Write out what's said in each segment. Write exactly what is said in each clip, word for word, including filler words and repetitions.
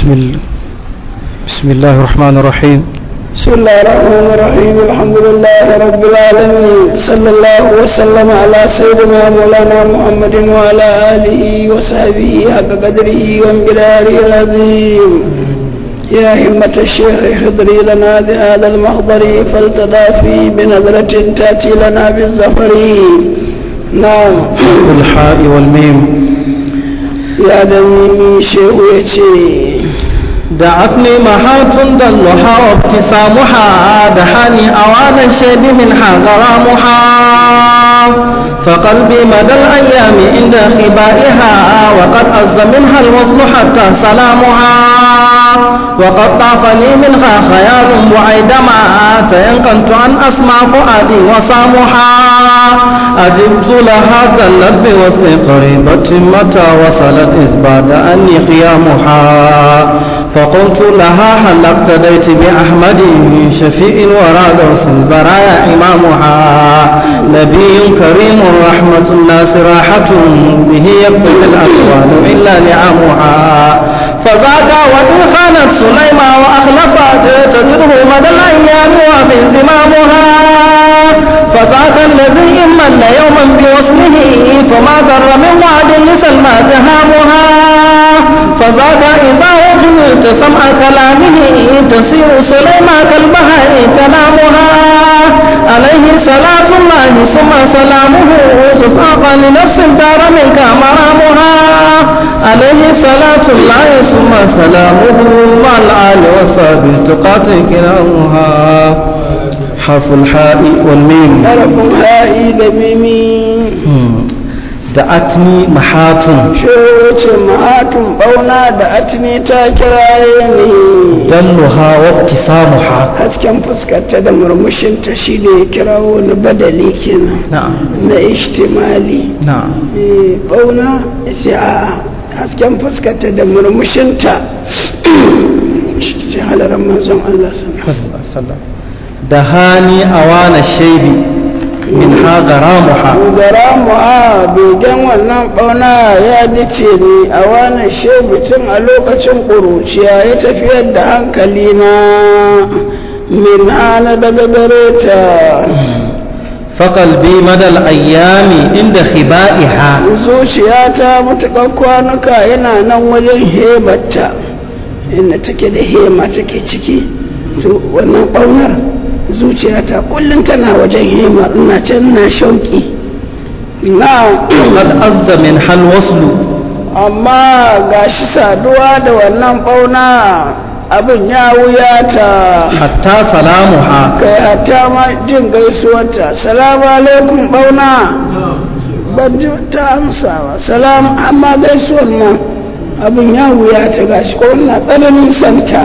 بسم الله بسم الله الرحمن الرحيم بسم الله الرحمن الرحيم الحمد لله رب العالمين صلى الله وسلم على سيدنا مولانا محمد وعلى آله وصحبه حق قدره وامتداره العظيم يا همة الشيخ احضري لنا بهذا المحضر فلتضافي بنظرة تأتي لنا بالظفر. نعم. الحاء والميم. يا دمي شيخ يتي دعتني محات ضلها وابتسامها دحاني أوان الشيب منها غرامها فقلبي مدى الأيام عند خبائها وقد أز منها الوصل حتى سلامها وقد طاف لي منها خيال بعيدما تيقنت أن أسمع فؤادي وصامها أجبت لها ذلت بوصل قريبة متى وصلت إذ بعد أني خيامها فقلت لها هل اقتديت بأحمد شفيء وراء درس البرايا إمامها نبي كريم رحمة الناس راحة به يقتل الأسوال إلا نعمها فذاك وإن خانت سليما وأخلفت تجره مدى الأيام وفي زمامها فذاك الذي إمن يوما بوصله فما ضر من وعد لسلمى تهامها فذاك إذا وجدت سمع كلامه تسير سليما كالبهاء تنامها عليه صلاة الله ثم سلامه تساق لنفس دار منك مرامها عليه صلاة الله ثم سلامه مع الآل والصحب تقاتل كلامها. حرف الحاء والميم. حرف الحاء دميمي. دعتني محات شوچ محات bauna da atni ta kiraye ni dalluha wa ibtisamuha hasken fuskarta da murmushinta shi da ya kirawo ni badali kenan na'am na ishtimali na'am eh bauna sai a hasken fuskarta da murmushinta shi halaran manzon Allah sallallahu alaihi wasallam dahani awana shaybi min ha garamuha garamuha begen wannan bauna ya dace ni a wannan shebitin a lokacin ƙuruciya ya tafiyar da hankali na min hana daga gare ta faƙalbi madal ayyami inda khiba'iha zuciyata matuƙar kwanuka yana nan wajen hemarta inda take da hema take ciki to wannan ɓaunar zuciyata kullum tana wajen hema ina can na shauki na qad azza min hal waslu amma gashi saduwa da wannan bauna abin ya wuyata hatta salamuha kai hatta ma jin gaisuwarta salamu alaikum bauna ban ji ta amsa ba salam amma gaisuwar ma abin ya wuyata gashi ko ina tsananin santa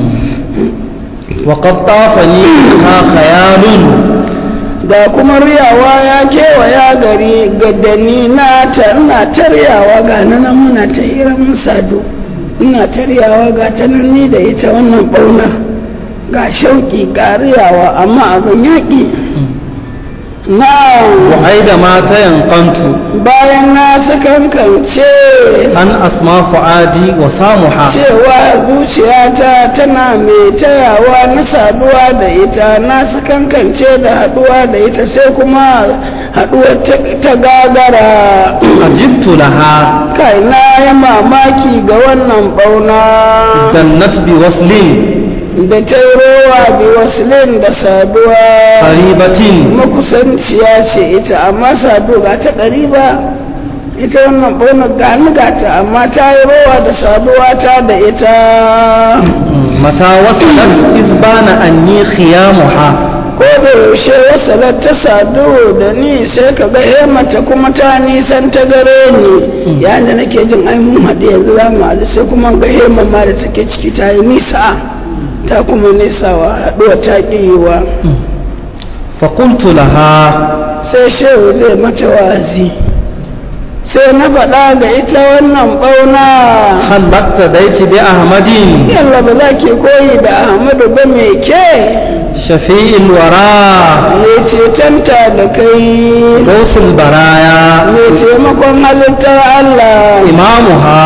وقد طافني منها خيال da kuma riyawa ya kewaya gari gaddani na ta ina taryawa ga nan muna ta hira mun sadu ina taryawa ga ta nan ni da ita wannan bauna ga shauki ga riyawa amma abin yaƙi na wa'aida ma ta yankantu bayan na sakankance an asma fu'adi wa samuha cewa zuciyata tana mai tayawa na saduwa da ita na sakankance da haduwa da ita sai kuma haduwar ta gagara ajibtu laha kai na yi mamaki ga wannan bauna dannat bi waslin da ta yi rowa bi waslin da saduwa qaribatin makusanciya ce ita amma saduwa ta ƙariba ita wannan bauna gani gata amma ta yi rowa da saduwa ta da ita mata wasalat izbana anni khiyamuha ko da yaushe wasalat ta sadu da ni sai ka ga hemata kuma ta nisan ta gare ni yayin da nake jin ai mun haɗu yanzu za mu haɗu sai kuma ga hemar ma da take ciki ta yi nisa ta kuma nisawa haɗuwa ta ƙiyiwa faƙultu laha sai shehu zai mata wazi sai na faɗa ga ita wannan ɓauna halakta da yake bi ahmadin yalla ba za ke koyi da ahmadu ba mai ke shafi'il wara mai cetanta da kai gausul baraya mai taimakon halittar Allah imamuha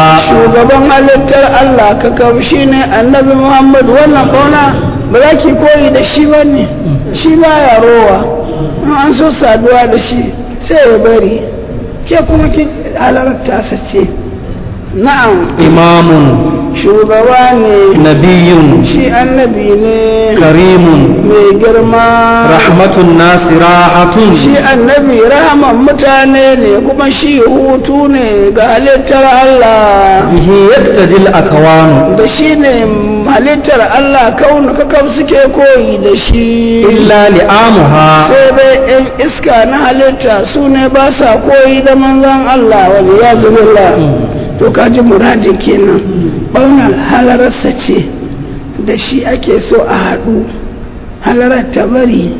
shugaban halittar Allah ka kam shine annabi Muhammad wannan kauna ba za ki koyi da shi bane shi ba ya rowa in an so saduwa da shi sai ya bari ke kuma ki halarta sace na'am imamun shugaba ne nabiyun shi annabi ne karimun mai girma rahmatun nasirahatun shi annabi rahaman mutane ne kuma shi hutu ne ga halittar Allah bihi yaktajil akawanu da shi ne halittar Allah kaunu kakam suke koyi da shi illa li'amuha sai dai yan iska na halitta su ne ba sa koyi da manzan Allah wani ya zubilla to kaji muradin kenan ɓaunar halararsa ce da shi ake so a haɗu halarar ta bari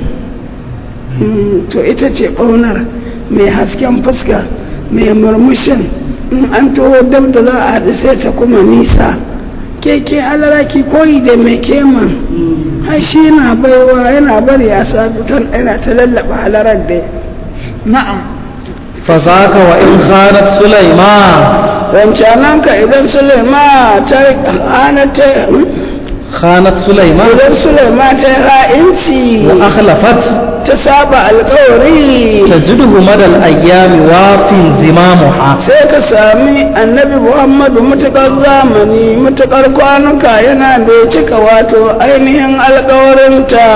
to ita ce ɓaunar mai hasken fuska mai murmushin in an toho dab da za a haɗu sai ta kuma nisa keke halara ki koyi da mai keman ai shi na baiwa yana bari a sabutar yana ta lallaba halarar da na'am fasaka wa in khanat sulaiman wancananka idan sulaiman ta hana ta khanat sulaiman idan sulaiman ta ha'inci wa akhlafat ta saba alƙawari tajiduhu madal ayyami wafin zimamuha sai ka sami annabi muhammadu mutukar zamani mutukar kwanuka yana da cika wato ainihin alƙawarinta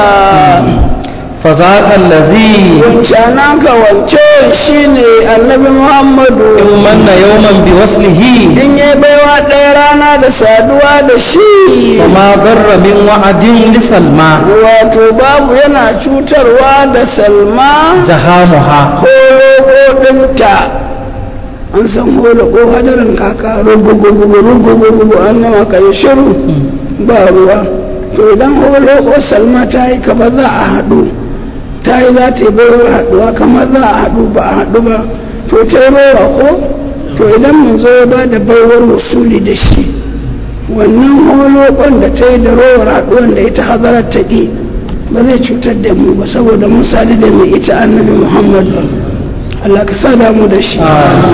fazaka allazi wancananka wance shine annabi muhammadu in manna yawman bi waslihi in yi baiwa ɗaya rana da saduwa da shi fama darra min wa'adin li salma wato babu yana cutarwa da salma jahamuha horo ɗinta an san holo ko hadarin kaka rugugugugu rugugugugu an nama ka yi shiru ba ruwa to idan holo ko salma ta yi kaba za a haɗu ta yi za ta yi baiwar haɗuwa kamar za a haɗu ba a haɗu ba to ta yi baiwa ko to idan mun zo ba da baiwar wasuli da shi wannan holokon da ta yi da rowar haɗuwan da ita hazarar ta ƙi ba zai cutar da mu ba saboda mun sadu da mai ita annabi muhammad Allah ka sada mu da shi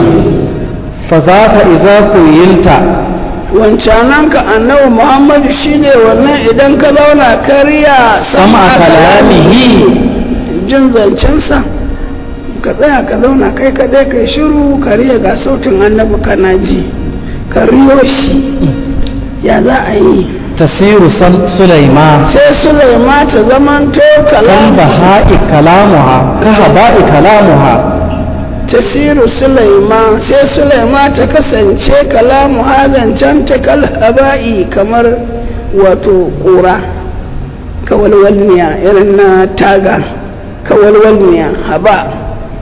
fazaka idza kuyilta wancananka annabi muhammad shine wannan idan ka zauna kariya sama kalamihi jin zancensa ka tsaya ka zauna kai kadai kai shiru ka riya ga sautin annabi kana ji ka riyo shi ya za a yi tasiru sulaiman sai sulaiman ta zamanto kan kalam baha'i kalamuha ka haba'i kalamuha tasiru sulaiman sai sulaiman ta kasance kalamu hazancan ta kalhaba'i kamar wato kura kawalwalniya irin na taga kawalwalniya haba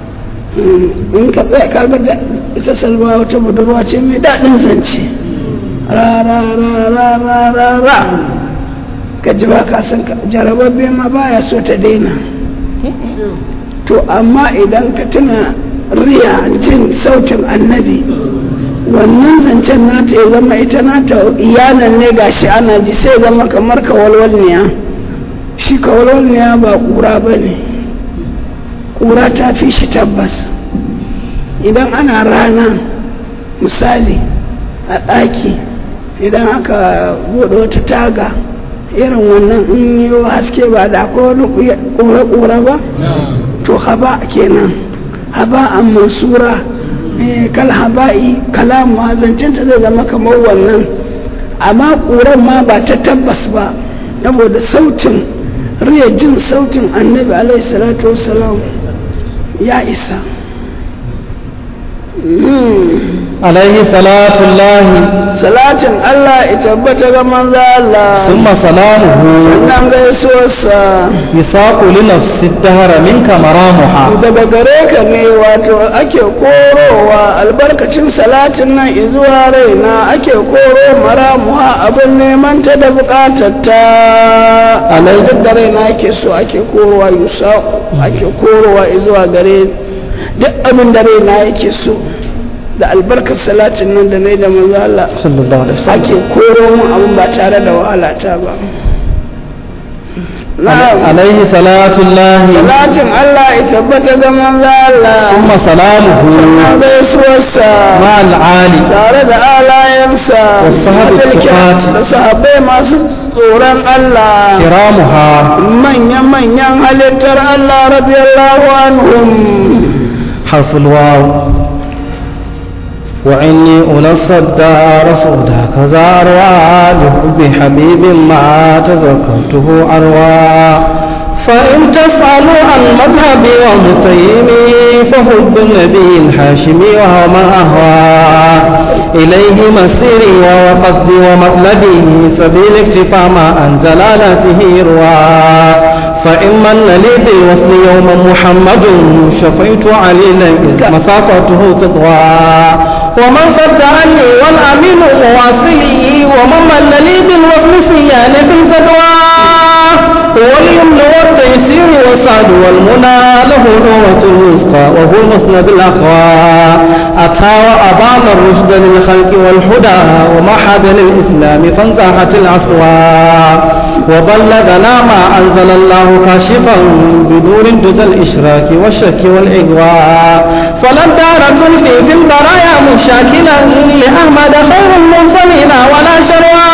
in ka tsaya kaga da ita salma wata budurwa ce mai daɗin zance ra ra ra ra ra ra ra ka ji ba ka san jarababbe ma baya so ta daina to amma idan ka tuna riya jin sautin annabi wannan zancen nata ya zama ita nata iyalan ne gashi ana ji sai zama kamar kawalwalniya shi kawalwalniya ba kura ba ne kura ta fi shi tabbas idan ana rana misali a ɗaki idan aka buɗe wata taga irin wannan in yi haske ba da ko wani ƙura-ƙura ba to haba kenan haba an mansura kal haba'i kalamu zancinta zai zama kamar wannan amma ƙuran ma ba ta tabbas ba saboda sautin riya jin sautin annabi alaihi salatu wasalam ya isa alaihi salatullahi salatin Allah ya tabbata ga manzo Allah summa salamuhu sannan gaisuwarsa yasaqu li nafsi dahara minka maramuha daga gare ka ne wato ake korowa albarkacin salatin nan izuwa raina ake koro maramuha abin neman ta da bukatar ta alai da raina ake so ake korowa yusaqu ake korowa izuwa gare duk abin da raina yake so da albarkar salatin nan da nai da manzo Allah sallallahu alaihi wasallam ake koro mun abin ba tare da wahala ta ba na'am alaihi salatullahi salatin Allah ya tabbata ga manzo Allah summa salamuhu sannan gaisuwarsa ma'al ali tare da alayensa bayansa Wasahabu tuqati. da sahabbai masu tsoron Allah كرامها manya-manyan halittar Allah radiyallahu anhum حرف الواو وإني أنصى الدار صودا كذا أروى لحب حبيب ما تذكرته أروى فإن تفعلوا عن مذهبي ومتيمي فحب النبي الحاشمي وهو من أهوى إليه مسيري وهو قصدي ومطلبي سبيل اكتفى ما عن جلالته يروى فإن من لي بالوصل يوم محمد شفيت عليلا إذ مسافته تطوى ومن صد عني والأمين مواصلي ومن من لي بالوصل سيان في الجدوى واليمن والتيسير والسعد والمنى له الروة الوسطى وهو المسند الأقوى أتى وأبان الرشد للخلق والهدى ومحد للإسلام فانزاحت الأصوى وبلغنا ما أنزل الله كاشفا بدور دجى الإشراك والشك والإغواء فلن دارة في في البرايا مشاكلا لأحمد خير المرسلين ولا شروى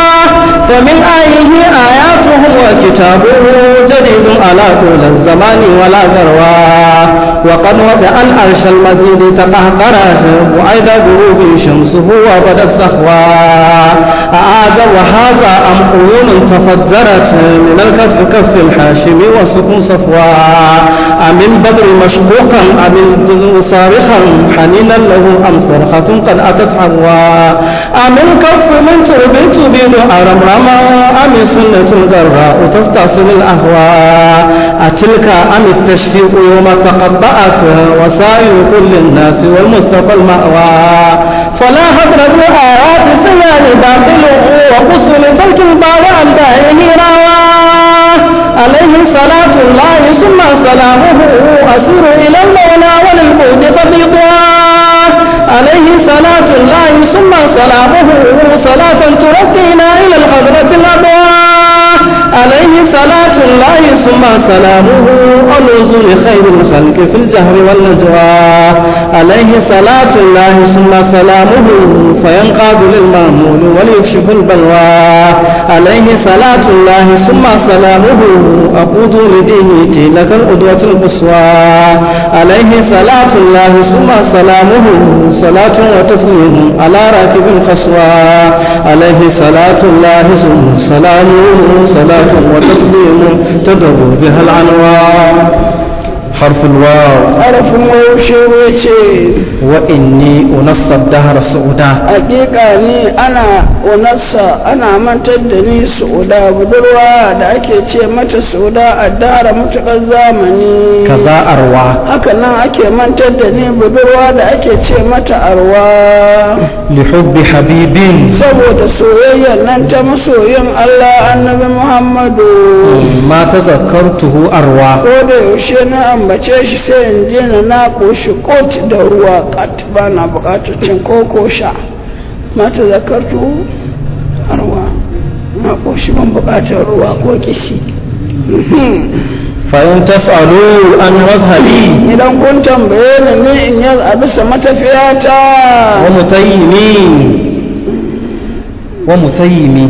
فمن آيه آياته وكتابه جديد على طول الزمان ولا ذروى وقد وضع الأرش المجيد تقهقره وأيضا غروب شمسه وبدا الصخوى أعاد وهذا أم عيون تفجرت من الكف كف الحاشم والسكون صفوى أم البدر مشقوقا أم الجزء صارخا حنينا له أم صرخة قد أتت حوا أم الكف من ترب تبين أرمرما أم سنة الجراء تستأصل الأهواء أتلك أم التشفيق يوم تقبأت وسائر كل الناس والمصطفى المأوى فلا هدر آيات سيان باطل وقصر تلك الباب عن دائه رواه عليه صلاة الله ثم سلامه أسير إلى المولى وللبعد فضيطواه عليه صلاة الله ثم سلامه صلاة ترقينا إلى الحضرة الأضواء عليه صلاة الله ثم سلامه ونزول خير الخلق في الجهر والنجوى عليه صلاة الله ثم سلامه فينقاد للمأمول وليكشف البلوى عليه صلاة الله ثم سلامه أقود لديني تلك القدوة القصوى عليه صلاة الله ثم سلامه صلاة وتسليم على راكب القصوى عليه صلاة الله ثم سلامه صلاة وتسليم تدعو بها العنوى حرف الواو حرف موشي وإني أنصى الدهر سعودا hakika ni ana unassa ana mantar da ni su'uda budurwa da ake ce mata su'uda a dara mutukar zamani kaza arwa haka nan ake mantar da ni budurwa da ake ce mata arwa lihubbi habibin saboda soyayyar nan ta masoyin Allah annabi Muhammadu ma tazakkartuhu arwa ko da yaushe na ambace shi sai in je na na koshi kot da ruwa kat ba na bukatar cin koko sha mata zakartu harwa na koshi ban bukatar ruwa ko kishi fa'in taf'alu an mazhabi idan kun tambaye ni ne in yi a bisa matafiyata wa mutayyimi wa mutayyimi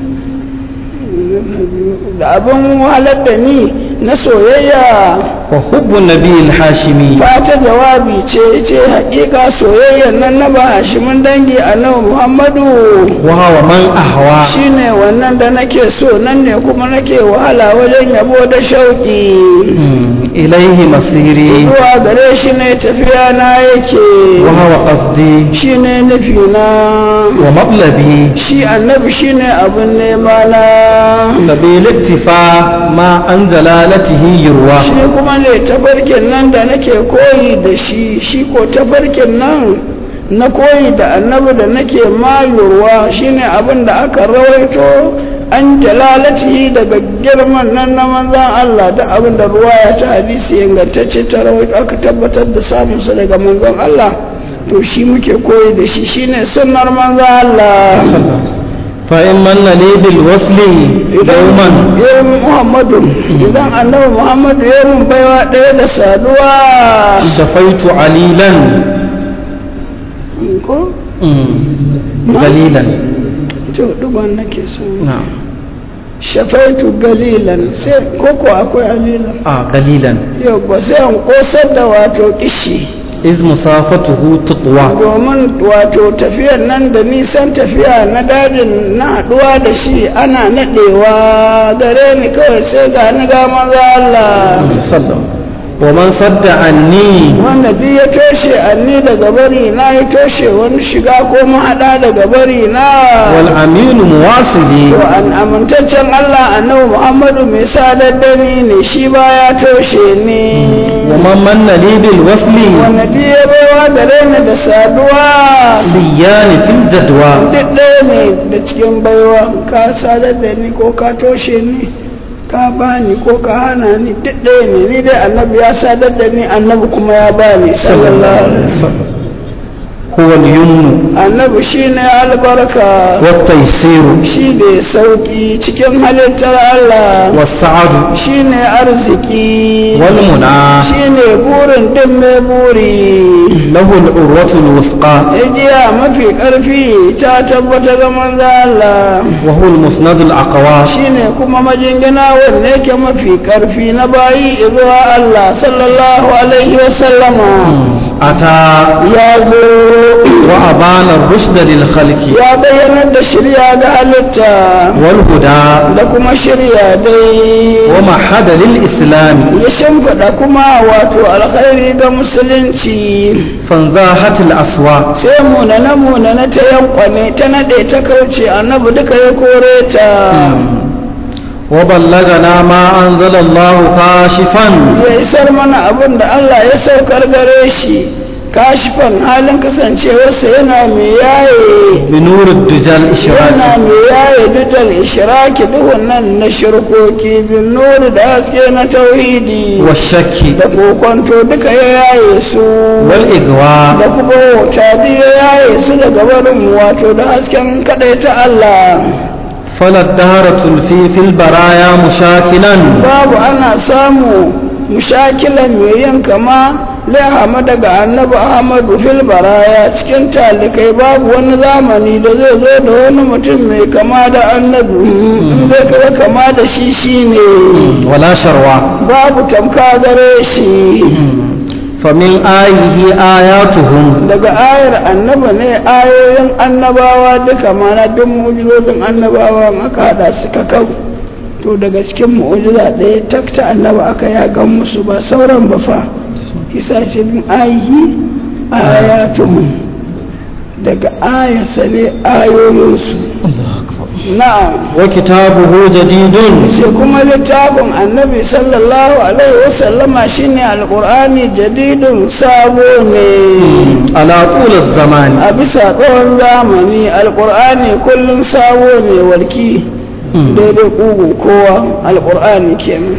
da abin wahalar da ni na soyayya wa hubbun nabiyil hashimi ba ta jawabi ce ce haƙiƙa soyayyar nan na ba hashimin dangi annabi Muhammadu wa hawa man ahwa shine wannan da nake so nan ne kuma nake wahala wajen yabo da shauki ilaihi masiri zuwa gare shi ne tafiya na yake wa hawa qasdi shine nufi na wa matlabi shi annabi shine abin nema na sabil iktifa ma an jalalatihi yurwa shi kuma ne tafarkin nan da nake koyi da shi shi ko tafarkin nan na koyi da annabi da nake mayurwa shine abin da aka rawaito an jalalatihi daga girman nan na manzan Allah da abin da ruwaya ta hadisi ingantacce ta rawaito aka tabbatar da samunsa daga manzan Allah to shi muke koyi da shi shine sunnar manzan Allah fa'in manna ne bil wasli dauman ya muhammadu idan annabi muhammadu ya mun baiwa ɗaya da saduwa shafaitu alilan ko galilan to duban nake so na'am shafaitu galilan sai koko akwai alilan a galilan yau ba sai an kosar da wato kishi iz musafatuhu tutwa domin wato tafiyar nan da nisan tafiya na dajin na haduwa da shi ana nadewa gare ni kawai sai ga ni ga manzo Allah sallallahu wa man sadda anni wanda duk ya toshe anni daga bari na ya toshe wani shiga ko mahada daga bari na wal aminu muwasili to an amintaccen Allah annabi Muhammadu mai sadar da ni ne shi ba ya toshe ni wa man manna li bil wasli wanda duk ya baiwa gare ni da saduwa liyani fil jadwa duk ɗaya ne da cikin baiwa ka sadar da ni ko ka toshe ni ka bani ko ka hana ni duk ɗaya ne ni dai annabi ya sadar da ni annabi kuma ya bani sallallahu alaihi wasallam huwa al-yumnu annabi shine albarka wa taysiru shi ne sauki cikin halittar Allah wa sa'adu shine arziki wal muna shine burin din mai buri lahu al-urwatu al-wusqa igiya mafi karfi ta tabbata ga manzo Allah wa huwa al-musnad al-aqwa shine kuma majingina wanda yake mafi karfi na bayi zuwa Allah sallallahu alaihi wasallama ata ya zo wa abana rushda lil khalqi ya bayyana da shirya ga halitta wal huda da kuma shirya dai wa mahada lil islam ya shimfiɗa kuma wato alkhairi ga musulunci fanzahat al aswa sai munana munana ta yankwane ta nade ta kauce annabi duka ya kore ta wa ballagana ma anzala Allah kashifan ya isar mana abin da Allah ya saukar gare shi kashifan halin kasancewarsa yana mai yaye bi nurud dujal ishraq yana mai yaye dujal ishraki duhun nan na shirkoki bin nuri da haske na tauhidi wa shakki da kokonto duka ya yaye su wal igwa da kuma wata ya yaye su daga barin wato da hasken kadaita Allah falat daharatun fi fil baraya mushakilan babu ana samu mushakilan mai yin kama lahama daga annabi ahmadu fil baraya cikin talikai babu wani zamani da zai zo da wani mutum mai kama da annabi in zai kaga kama da shi shine wala sharwa babu tamka gare shi famin ayihi ayatuhum daga ayar annaba ne ayoyin annabawa duka mana duk mu'jizozin annabawa aka hada suka kau to daga cikin mu'jiza ɗaya takta annaba aka yagan musu ba sauran ba fa isa ce min ayihi ayatuhum daga ayarsa ne ayoyinsu na'am wa kitabuhu jadidun sai kuma littafin annabi sallallahu alaihi wasallama shine alqur'ani jadidun sabo ne ala tulaz zamani a bisa tsawon zamani alqur'ani kullum sabo ne warki daidai kugu kowa alqur'ani kenan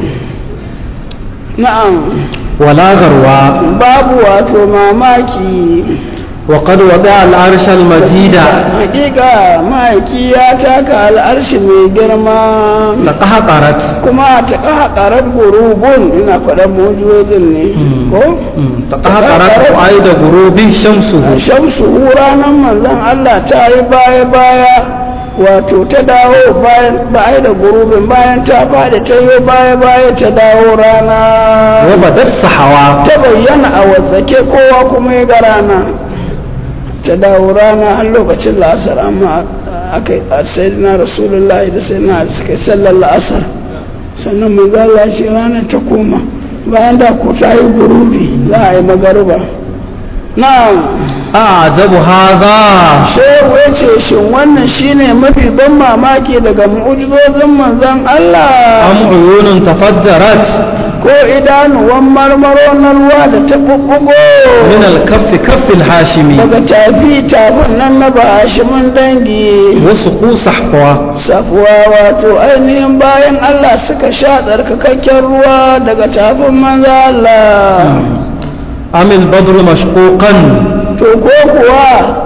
na'am wala garwa babu wato mamaki وقد وضع العرش المجيد حقيقة ما يكيا تاك العرش من جرما تقهقرت كما تقهقرت غروب إنا قد موجودني تقهقرت عيد غروب شمسه شمسه رانا من ذن الله تاي باي باي wato ta dawo bayan da ai da gurubin bayan ta fada ta yi baya baya ta dawo rana wa badar sahawa ta bayyana a wazzake kowa kuma ya ga rana ta dawo rana har lokacin la'asar amma aka yi sayyidina rasulullahi da sayyidina suka yi sallar la'asar sannan mai zala ce ranar ta koma bayan da ko ta yi gurubi za a yi magaruba na ajabu haza shehu ya ce shin wannan shine mafi ban mamaki daga mu'ujizozin manzon Allah am uyunun tafajjarat ko idanuwan marmaro na ruwa da ta bubbugo min al-kaffi kaffi al-hashimi daga tafi tafin nan na bahashimin dangi wasu ku sahwa safuwa wato ainihin bayan Allah suka sha tsarkakakken ruwa daga tafin manzo Allah amil badru mashquqan to ko kuwa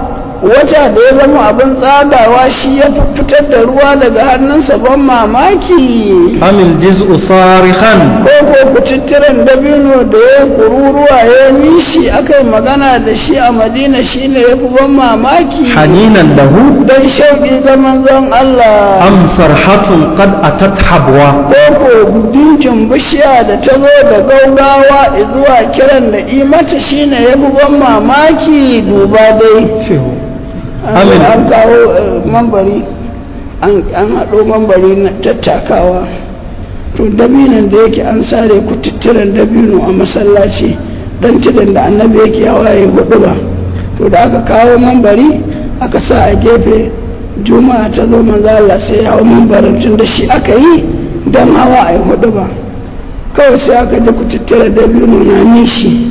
wata da ya zama abin tsagawa shi ya fitar da ruwa daga hannunsa ban mamaki amil jiz'u sarihan ko ko kututturen dabino da ya kururuwa ya nishi aka yi magana da shi a madina shi ne ya fi ban mamaki haninan lahu don shauƙi ga manzon Allah am farhatun qad atat habwa ko ko dinkin bishiya da ta zo da gaugawa zuwa kiran da imata shi ne ya fi ban mamaki duba dai Amin. an kawo mambari an haɗo mambari na tattakawa to dabinan da yake an sare kututturen dabino a masallaci dan tudun da annabi yake hawa ya hudu ba to da aka kawo mambari aka sa a gefe juma'a ta zo manzo Allah sai ya hawo mambarin tun da shi aka yi dan hawa a hudu ba kawai sai aka ji kututturen dabino na nishi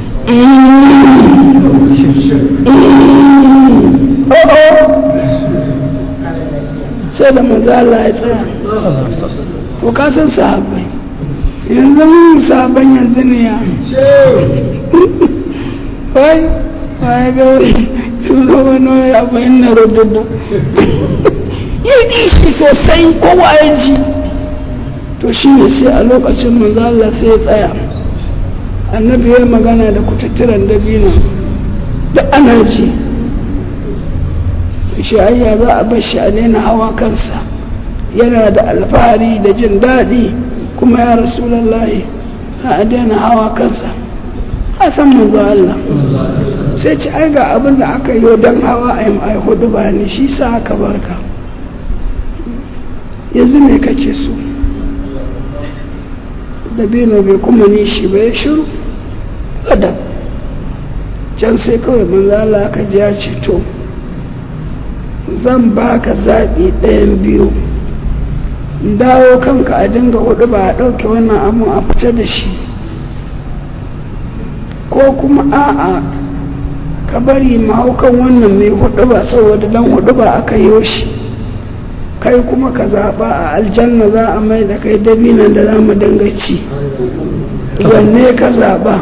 sai da manzo Allah ya tsaya to ka san sahabbai yanzu sahabban yanzu ne ya wai wai ga sun zo wani ya bayan na rududu ya ɗi shi sosai kowa ya ji to shi ne sai a lokacin manzo Allah sai ya tsaya annabi ya magana da kututturen dabino da ana ji shi ayya za a bar shi a daina hawa kansa yana da alfahari da jin daɗi kuma ya rasulallahi a daina hawa kansa a san manzo Allah sai ci ai ga abin da aka yi don hawa a yi hudu ba ne shi sa aka barka yanzu me kake so dabino bai kuma nishi bai shiru adab can sai kawai manzo Allah aka ji ya ce to zan baka zaɓi ɗayan biyu dawo kanka a dinga hudu ba a ɗauke wannan abun a fita da shi ko kuma a'a ka bari mahaukan wannan mai hudu ba saboda dan hudu ba aka yi shi kai kuma ka zaɓa a aljanna za a mai da kai dabinan da za mu dinga ci wanne ka zaɓa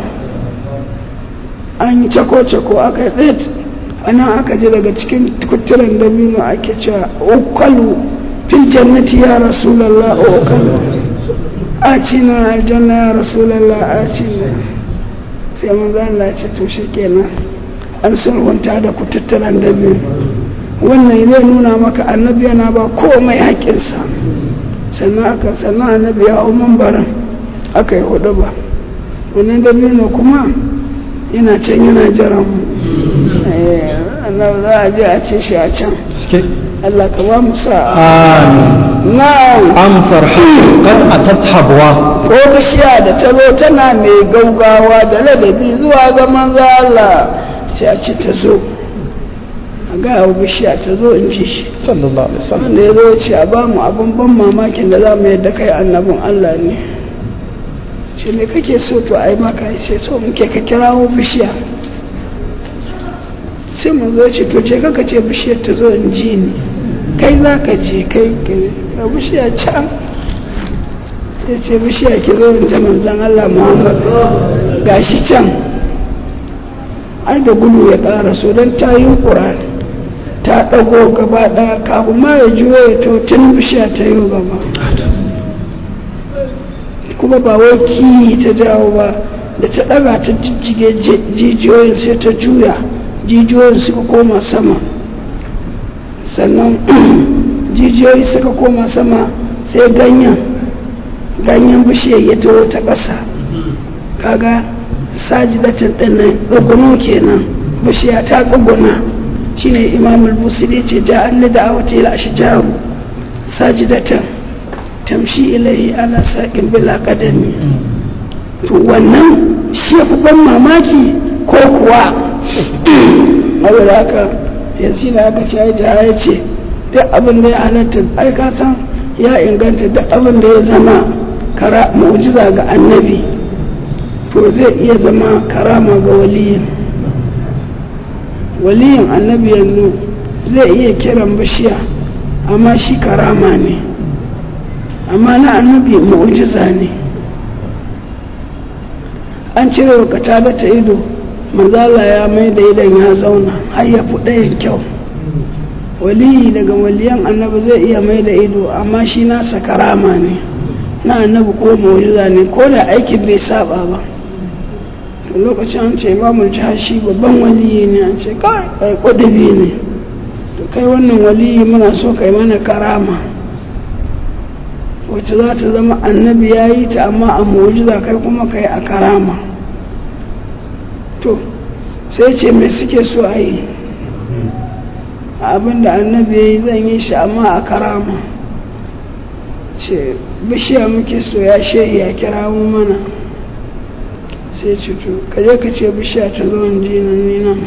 an yi cako-cako aka yi tsit ana aka ji daga cikin kutturen dabino ake cewa ukalu fil jannati ya rasulallah ukalu a ci na aljanna ya rasulallah a ci na sai mun za Allah ce to shi kenan an sulhunta da kutturen dabino wannan zai nuna maka annabi yana ba komai haƙƙinsa sannan aka sannan annabi ya hau mambaran aka yi hudu ba wannan dabino kuma yana can yana jiran mu annabi za a je a ce shi a can Allah ka ba mu sa amin na'am am farhatun qad atat habwa ko bishiya da ta zo tana mai gaugawa da ladabi zuwa ga manzo Allah sai a ce ta zo a ga bishiya ta zo in ji shi sallallahu alaihi wasallam wanda ya zo ce a ba mu abin ban mamakin da za mu yadda kai annabin Allah ne shi ne kake so to ai maka sai so muke ka kirawo bishiya sai mu zo ce to je kaka ce bishiyar ta zo in ji ni kai za ka je kai ka bishiya can ya ce bishiya ki zo in ta manzan Allah Muhammad gashi can ai da gudu ya ƙara so don ta yi ƙura ta ɗago gaba ɗaya kafin ma ya juya ya to tun bishiya ta yi gaba kuma ba wai ki ta jawo ba da ta ɗaga ta jijjige jijiyoyin sai ta juya jijiyoyin suka koma sama sannan jijiyoyi suka koma sama sai ganyen ganyen bishiyar ya taho ta ƙasa kaga sajidatin ɗin nan tsuguno kenan bishiya ta tsuguna shine imamul busiri ce ja'alli da awata ila ashjaru sajidatan tamshi ilai ala saƙin bila ƙadami to wannan shi ya fi ban mamaki ko kuwa abu da haka yanzu na aka ce ya ce duk abin da ya halatta aikatan ya inganta duk abin da ya zama kara mu'jiza ga annabi to zai iya zama karama ga waliyin waliyin annabi yanzu zai iya kiran bishiya amma shi karama ne amma na annabi mu'jiza ne an cire wa katada ta ido manzala ya mai da idan ya zauna har ya fi ɗayan kyau. Waliyi daga waliyan annabi zai iya mai da ido, amma shi nasa karama ne, na annabi ko mu'jiza ne, ko da aikin bai saba ba. To lokacin an ce imamul jahashi babban waliyi ne, an ce kai kai kudubi ne, to kai wannan waliyi muna so kai mana karama wacce za ta zama annabi ya yi ta amma a mu'jiza, kai kuma kai a karama. To sai ce me suke so a yi? Abinda annabi ya yi zan yi shi amma a karama. Ce bishiya muke so ya shehi ya kira mu mana. Sai ce to kaje ka ce bishiya ta zo in ji nan ni nan,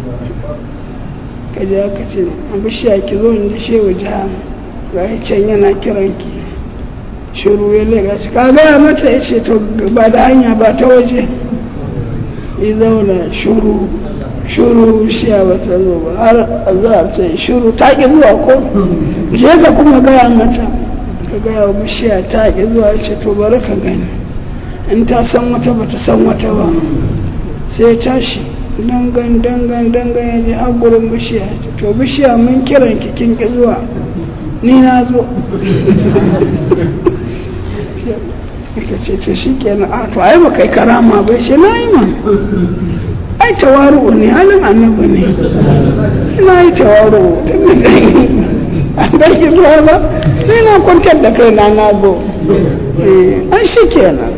kaje ka ce bishiya ki zo in ji shehu jiha ga can yana kiranki. Shiru ya lega shi ka gaya mata, ya ce to ba da hanya ba ta waje. Ya zauna shuru shuru bishiya ba ta zo ba har za ta yi shuru, ta ki zuwa ko je ka kuma gaya mata, ka gaya wa bishiya ta ki zuwa. Ya ce to bari ka gani, in ta san wata ba ta san wata ba. Sai tashi dangan dangan dangan ya je har gurin bishiya. To bishiya mun kiran ki kin ki zuwa, ni na zo. Ka ce to shi kenan, a to ai ba kai karama bai ce na yi man, ai tawaru ne, halin annabi ne, na yi tawaru an garki zuwa ba, sai na kwantar da kai na na zo. An shi kenan.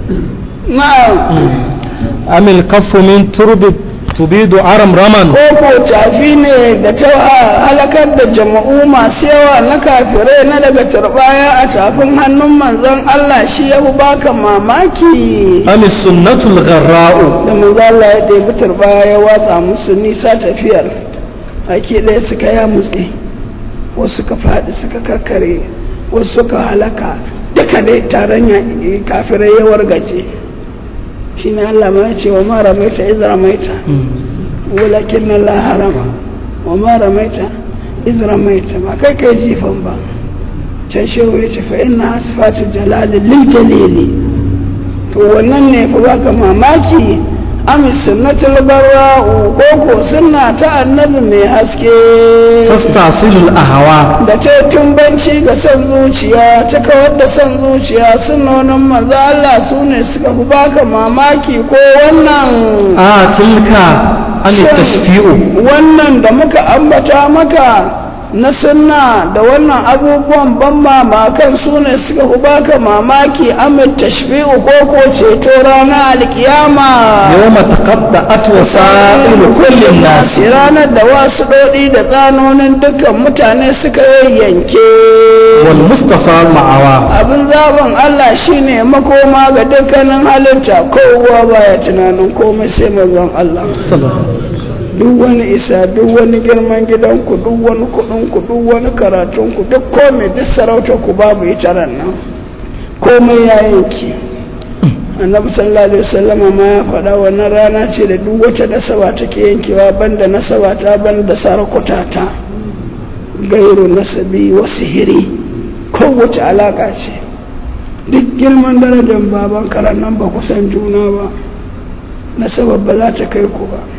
amil kafu min turbi tubidu aram raman, ko tafi ne da ta halakar da jama'u masu yawa na kafirai na daga turbaya a tafin hannun manzon Allah, shi ya baka mamaki. amis sunnatul gharra'u, da manzon Allah ya ɗebi turbaya ya watsa musu nisa tafiyar, ake ɗaya suka ya mutse, wasu suka faɗi suka kakkare, wasu suka halaka, duka dai taron kafirai ya wargaje. shi ne Allah ma ya ce wa ma ramaita iz ramaita walakin Allah harama, wa ma ramaita iz ramaita, ba kai kai jifan ba. Can shehu ya ce fa inna asfatu jalali lil jalili, to wannan ne fa baka mamaki. amis sunnatul barra'u, koko sunna ta annabi mai haske, tastasilul ahwa, da ta tumbanci ga son zuciya, ta kawar da son zuciya. sunnonin manzo Allah su ne suka fi baka mamaki, ko wannan a tilka an tashfi'u, wannan da muka ambata maka na sunna da wannan abubuwan ban mamakan su ne suka fi baka mamaki. amit tashfi'u, ko ko ceto ranar alkiyama, yawma taqadda'at wasailu kullin nas, ranar da wasu dodi da tsanonin dukkan mutane suka yanke. wal mustafa ma'awa, abin zaben Allah shine makoma ga dukkanin halitta, kowa baya tunanin komai sai manzon Allah. Duk wani isa, duk wani girman gidanku, duk wani kudinku, duk wani karatunku, duk komai, duk sarautarku babu ita nan, komai ya yanki. Annabi sallallahu alaihi wasallam ma ya faɗa wannan rana ce da duk wata nasaba take yankewa, banda nasaba ta, banda sarakuta ta, gairu nasabi wa sihiri, kowace alaka ce. Duk girman darajar baban karan nan ba ku san juna ba, nasabar ba za ta kai ku ba.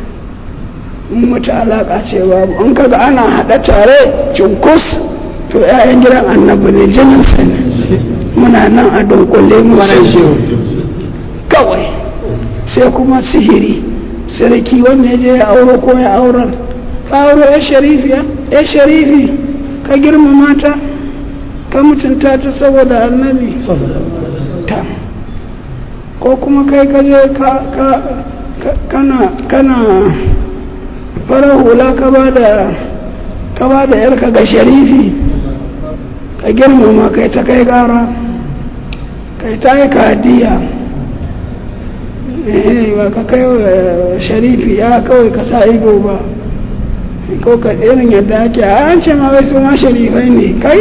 in wata alaka ce babu, in kaga ana haɗa tare cunkus, to 'ya'yan gidan annabi ne, jinin sa ne. Muna nan a dunkule musu kawai. Sai kuma sihiri, sarki wanda ya je ya auro ko ya aurar, ka auro ya sharifiya, ya sharifi, ka girmama ta, ka mutunta ta saboda annabi ta. Ko kuma kai ka je ka kana kana farar hula ka ba da yarka ga sharifi, ka girmama, kai ta kai gara, kai ta yi kadiya, ba ka kai sharifi ya kawai ka sa ido ba, ko ka irin yadda ake a an ce ma wai su ma sharifai ne. Kai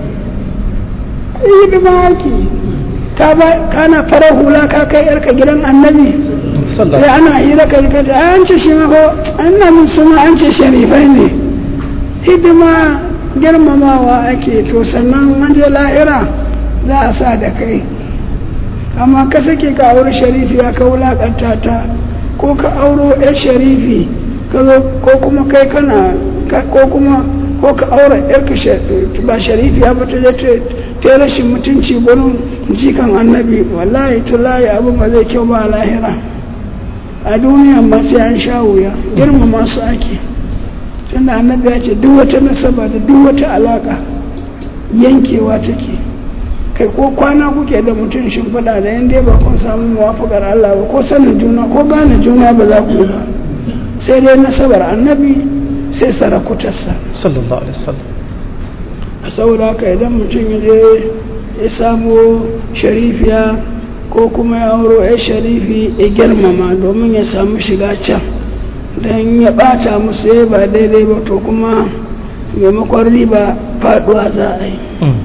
yi dima haki kana farar hula ka kai yarka gidan annabi, sai ana hira kai kai an ce shi ma ko annabi su ma an ce sharifai ne. Hidima girmamawa ake, to sannan an je lahira za a sa da kai. Amma ka sake ka auri sharifi ya ka wulakanta ta, ko ka auro yar sharifi ka zo ko kuma kai kana ko kuma ko ka aura yarka ba sharifiya ba ta je ta rashin mutunci gurin jikan annabi wallahi tallahi abin ba zai kyau ba a lahira a duniya ba sai an sha wuya girmama su ake tunda annabi ya ce duk wata nasaba da duk wata alaka yankewa take kai ko kwana kuke da mutum shimfiɗa da yanda ba kun samu muwafaqar Allah ba ko sanin juna ko gane juna ba za ku yi ba sai dai nasabar annabi sai sarakutarsa sallallahu alaihi wasallam saboda haka idan mutum ya je ya samu sharifiya ko kuma ya auro ya sharifi ya girmama domin ya samu shiga can don ya bata musu ya ba daidai ba to kuma maimakon riba faduwa za a yi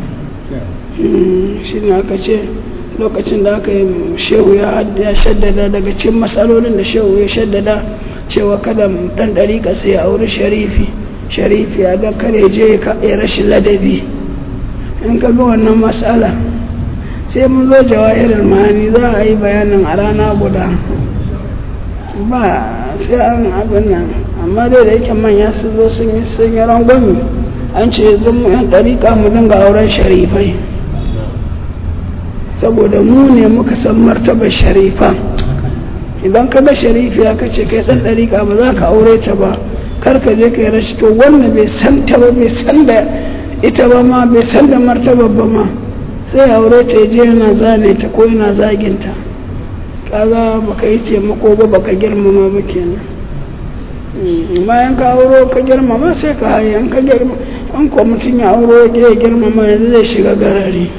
shi ne aka ce lokacin da aka yi shehu ya shaddada daga cikin matsalolin da shehu ya shaddada cewa kada dan dariƙa sai ya auri sharifi sharifi ya ga kare je ya rashin ladabi in ka ga wannan matsala sai mun zo jawahirar ma'ani za a yi bayanin a rana guda ba sai an abin nan amma dai da yake manya su zo sun yi sun yi rangwami an ce zama yan dariƙa mu dinga auren sharifai saboda mu ne muka san martabar sharifa idan ka ga sharifi ya kace kai dan dariƙa ba za ka aure ta ba kar ka je kai rashi to wannan bai san ta ba bai san da ita ba ma bai san da martabar ba ma sai aure ta je yana zane ta ko yana zagin ta kaga baka yi taimako ba baka girmama ba kenan bayan ka auro ka girmama sai ka haye an ka girma an ko mutum ya auro ya girmama yanzu zai shiga garari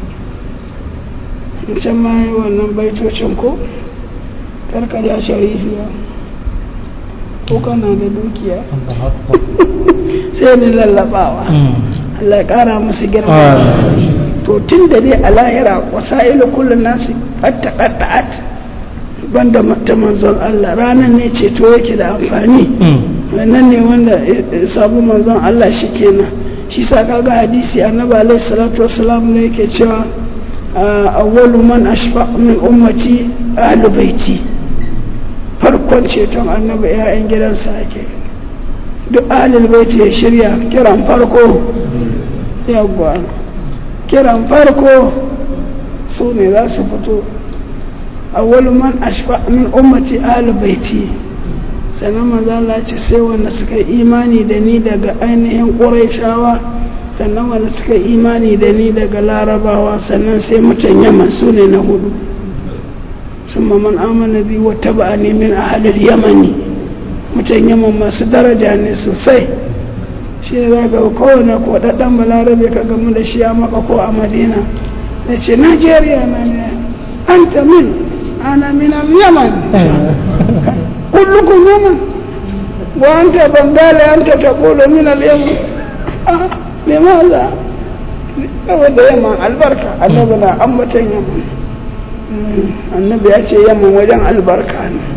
can ma yi wannan baitocin ko karkada sharifiya ko kana da dukiya sai ni lallabawa Allah ya kara musu girma to tun da dai a lahira wasailu kullun nasi attaqatta'at banda ta manzon Allah ranan ne ceto yake da amfani wannan ne wanda sabu manzon Allah shikenan shi sa kaga hadisi annabi alaihi salatu wassalam ne yake cewa awwalu man ashfa min ummati ahlu baiti farkon ceton annabi ƴaƴan gidansa ake duk ahlul baiti ya shirya kiran farko yawwa kiran farko su ne za su fito awwalu man ashfa min ummati ahlu baiti sannan manzo Allah ce sai wanda suka imani da ni daga ainihin quraishawa sannan wanda suka imani da ni daga larabawa sannan sai mutan yaman su ne na hudu summa man amana bi wa taba'ani min ahli al-yamani mutan yaman masu daraja ne sosai shi ne zaka kowane ko daddan balarabe ka gamu da shi a Makka ko a Madina nace Najeriya na ne anta min ana min al-yaman kullukum yaman wa anta bangali anta taqulu min al-yaman limaza saboda yamman albarka annabi na ambatan yamman annabi ya ce yamman wajen albarka ne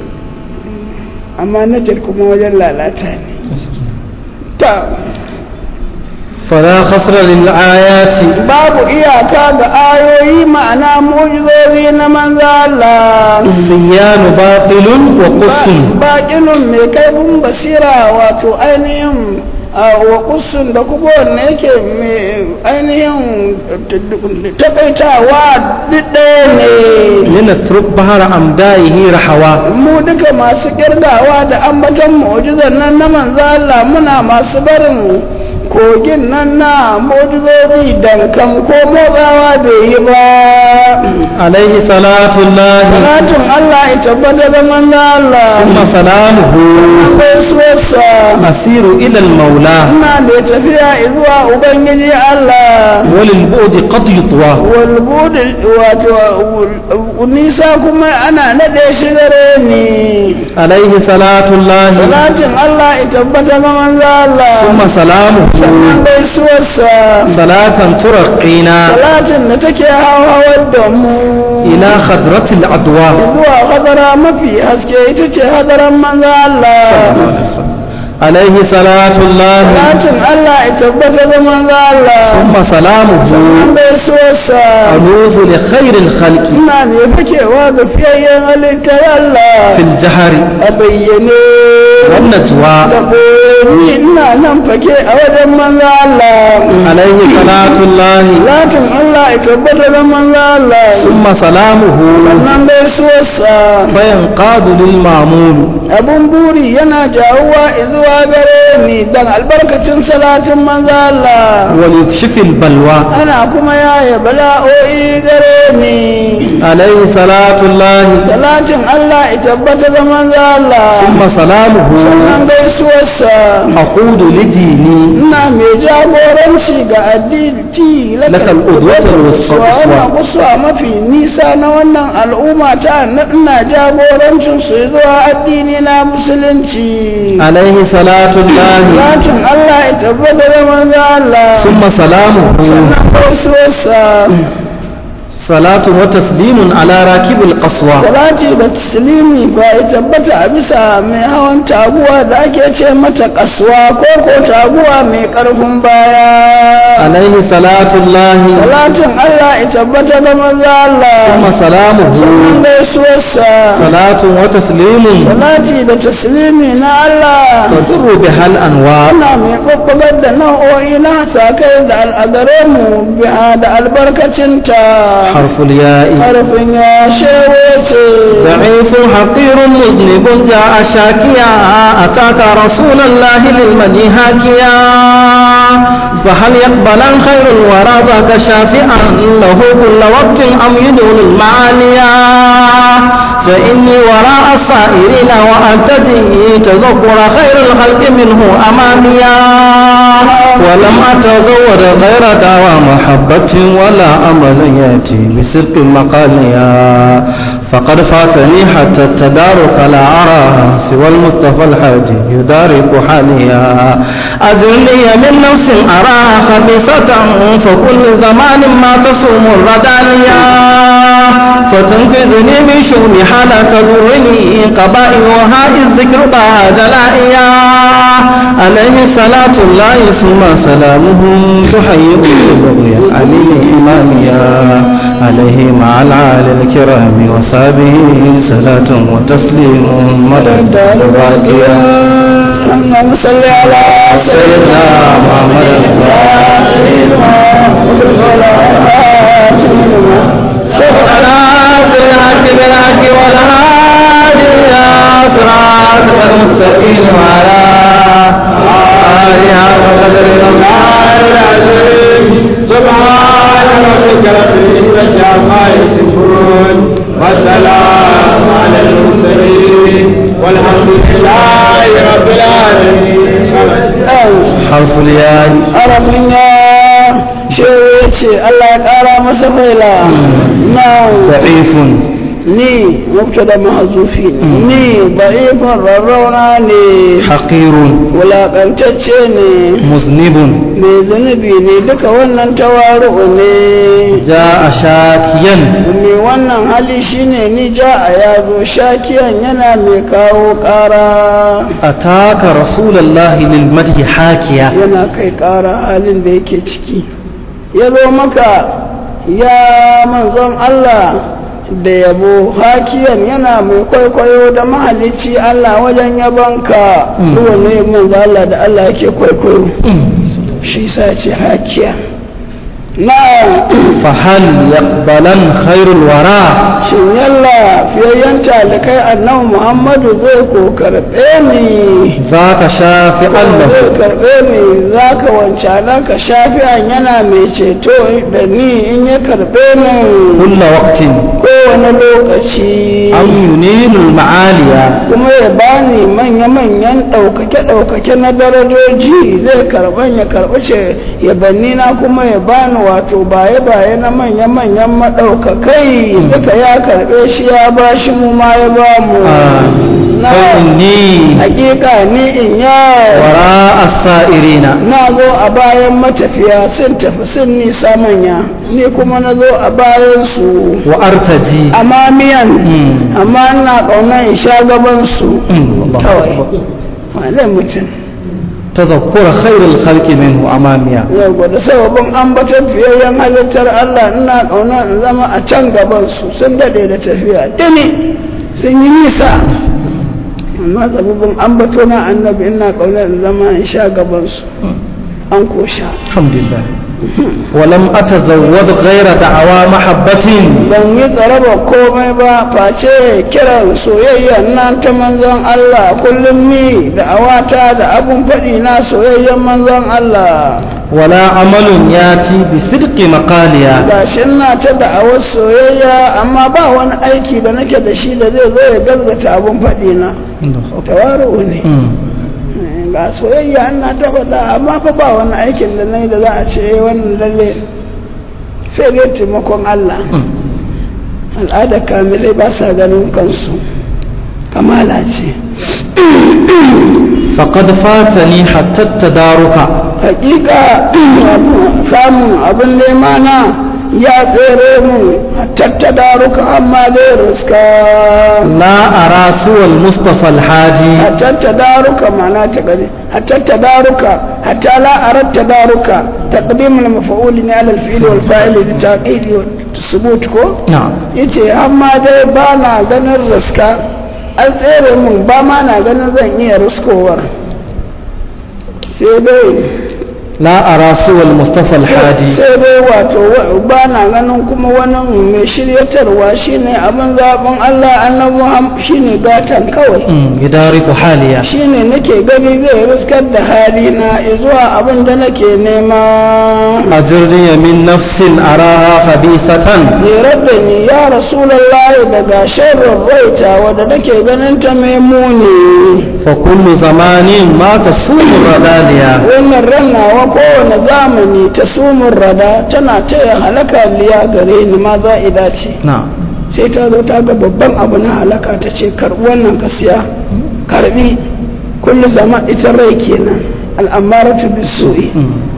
amma najar kuma wajen lalata ne ta fala khasra lil ayati babu iyaka ga ayoyi ma'ana mu'jizozi na manzo Allah siyanu batilun wa qussun batilun mai kaifin basira wato ainihin wa kusun da kuma wanne yake mai ainihin takaitawa ɗaya ne yana turk bahara amdayihi rahawa mu duka masu kirgawa da ambatan mu'jizar nan na manzo Allah muna masu barin kogin nan na mu'jizozi dankan ko motsawa bai yi ba alaihi salatu Allah salatun Allah ya tabbata da manzo Allah kuma salamuhu gaisuwarsa asiru ila al-maula ina da tafiya zuwa ubangiji Allah walil bu'di qad yutwa wal bu'di wato nisa kuma ana nade shi gare ni alaihi salatu Allah salatin Allah ya tabbata ga manzo Allah kuma salamuhu sannan gaisuwarsa salatan turqina salatin da take hawar da mu ila khadratil adwa zuwa hadara mafi haske ita ce hadaran manzo Allah عليه صلاة الله salatin Allah ya tabbata da manzo Allah ثم سلامه sannan gaisuwarsa ألوذ لخير الخلق ina ne fakewa ga fiyayyen halittar Allah في الجهر a bayyane والنجوى da koyi ina nan fake a wajen manzo Allah عليه صلاة الله salatin Allah ya tabbata da manzo Allah ثم سلامه sannan gaisuwarsa فينقاد للمعمول abun buri yana jawuwa zuwa gare ni dan albarkacin salatin manzo Allah وليكشف البلوى ana kuma yaya bala'o'i gare ni عليه صلاة الله salatin Allah ya tabbata da manzo Allah ثم سلامه sannan gaisuwarsa أقود لديني ina mai jagoranci ga addini Laka al-udwatul wusqa. wannan kusa mafi nisa na wannan al'umma ta ina jagorancin su zuwa addini na musulunci عليه صلاة الله salatin Allah ya tabbata da manzo Allah ثم سلامه sannan gaisuwarsa صلاة وتسليم على راكب القصوى salati da taslimi ba ya tabbata a bisa mai hawan taguwa da ake ce mata kasuwa ko ko taguwa mai karfin baya عليه صلاة الله salatin Allah ya tabbata da manzo Allah ثم سلامه sannan gaisuwarsa صلاة وتسليم salati da taslimi na Allah تضر بها الأنواع ana mai kokkobar da nau'o'i na sakai da al'adare mu bi'a da albarkacinta حرف الياء harfin ya shewace ضعيف حقير مذنب جاء شاكيا أتاك رسول الله للمدي هاكيا فهل يقبل خير الورى ذاك شافعا له كل وقت أم يدون المعاليا فإني وراء الصائرين وأنتدي تذكر خير الخلق منه أماميا ولم أتزور غير دعوى محبة ولا أمل يأتي بصدق مقاليا فقد فاتني حتى التدارك لا أراها سوى المصطفى الحادي يدارك حاليا أذلني من نفس أراها خبيثة فكل زمان ما تصوم الرداليا فتنفذني من شؤم حالك ضرني قبائلها إذ ذكر بعد لائيا عليه صلاة الله ثم سلامه تحيي البغي عليه إماميا عليه مع العالي الكرام وصحبه صلاة وتسليم مدى الدار باقيا اللهم صل على سيدنا محمد سبحنا بالحق بالحق والهادي إلى صراطك المستقيم وعلى آله وقدر الله العظيم سبحان ربك رب العزة عما يصفون والسلام على المرسلين والحمد لله رب العالمين حرف الياء arabin ya shewace Allah ya kara masa faila na ضعيف ni mubtada mahzufi ni da'ifan rarrauna ne حقير wulakantacce ne مذنب mai zunubi ne duka wannan tawaru'u ne جاء شاكيا mai wannan hali shine ni ja a yazo shakiyan yana mai kawo ƙara أتاك رسول الله للمدح حاكيا yana kai ƙara halin da yake ciki ya zo maka ya manzon Allah da yabo hakiyan yana mai kwaikwayo da mahalicci Allah wajen yabonka ruwan manzon Allah da Allah yake kwaikwayo shi sa ce hakiya na فهل يقبلن خير الورى shin yalla fiyayyen talikai annabi Muhammadu zai ko karɓe ni ذاك شافعا zai له karɓe ni za ka wancanan ka shafi'an yana mai ceto da ni in ya karɓe ni كل وقت kowane lokaci أم ينيل المعاليا kuma ya bani manya-manyan ɗaukake-ɗaukake na darajoji zai karɓan ya karɓi ce ya banni na kuma ya bani wato baye-baye na manya-manyan maɗaukakai duka ya karɓe shi ya ba shi mu ma ya ba mu na فإني hakika ni in ya وراء السائرين na zo a bayan matafiya sun tafi sun nisa manya ni kuma na zo a bayan su وأرتجي amamiyan مم. amma ina ƙaunar in sha gaban su مم. الله kawai أكبر. wane mutum تذكر خير الخلق منه أماميا yau da sababin ambaton fiyayyen halittar Allah ina kauna in zama a can gaban su sun dade da tafiya dani sun yi nisa amma sababin ambato na annabi ina kauna in zama in sha gaban su an ko sha alhamdulillah ولم أتزود غير دعوى محبة ban yi tsaraba komai ba face kiran soyayya nan ta manzon Allah kullum ni da awata da abun faɗi na soyayyen manzon Allah ولا عمل ياتي بصدق مقاليا gashin na ta da'awar soyayya amma ba wani aiki da nake da shi da zai zo ya gazgata abun faɗi na tawaru ne ga soyayya ina ta faɗa amma fa ba wani aikin da nayi da za a ce wannan lalle sai dai taimakon Allah al'ada kamilai ba sa ganin kansu kamala ce فقد فاتني حتى التدارك hakika samun abin nema na ya tsere mu tattadaruka amma dai riska لا أرى سوى المصطفى الحاجي tattadaruka ma'ana ta gani tattadaruka hatta la arat tadaruka taqdim al maf'ul ni ala al fi'l wal fa'il li taqid wa thubut ko نعم yace amma dai ba na ganin riska an tsere mun ba ma na ganin zan iya riskowar sai dai لا أرى سوى المصطفى الحاجي sai dai wato ba na ganin kuma wani mai shiryatarwa shine abin zaɓin Allah annabi Muhammad shine gatan kawai يدارك حاليا shine nake gani zai riskar da halina zuwa abin da nake nema أجرني من نفس أراها خبيثة zirar da ni ya rasulullahi daga sharrin raita wadda nake ganin ta mai muni فكل زمان ما تصوم الرداليا wannan rannawa kowane zamani ta sumun rada tana taya halaka liya gare ni ma za'ida ce نعم sai ta zo ta ga babban abu na halaka ta ce karbi wannan ka siya karbi kullu zama ita rai kenan al'amaratu bisu'i